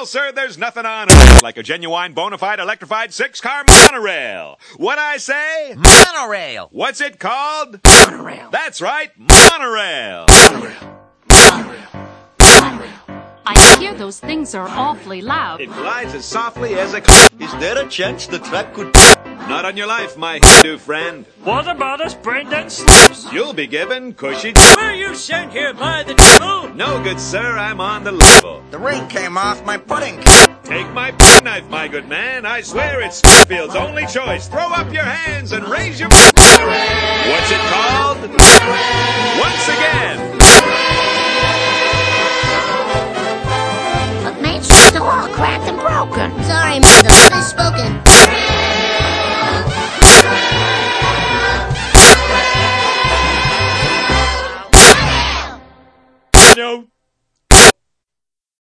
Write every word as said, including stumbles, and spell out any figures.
Well, sir, there's nothing on earth like a genuine, bona fide, electrified six-car monorail. What I say? Monorail. What's it called? Monorail. That's right, monorail. Monorail. Monorail. Monorail. I hear those things are awfully loud. It glides as softly as a... Is there a chance the track could... Not on your life, my Hindu friend. What about us brain-dead slaves? You'll be given cushy... Were you sent here by the devil? No, good sir, I'm on the level. The ring came off my pudding. Take my penknife, my good man. I swear it's Smithfield's only choice. Throw up your hands and raise your... What's it called? Once again. But Main Street's all cracked and broken. Sorry, mother, what is spoken? No.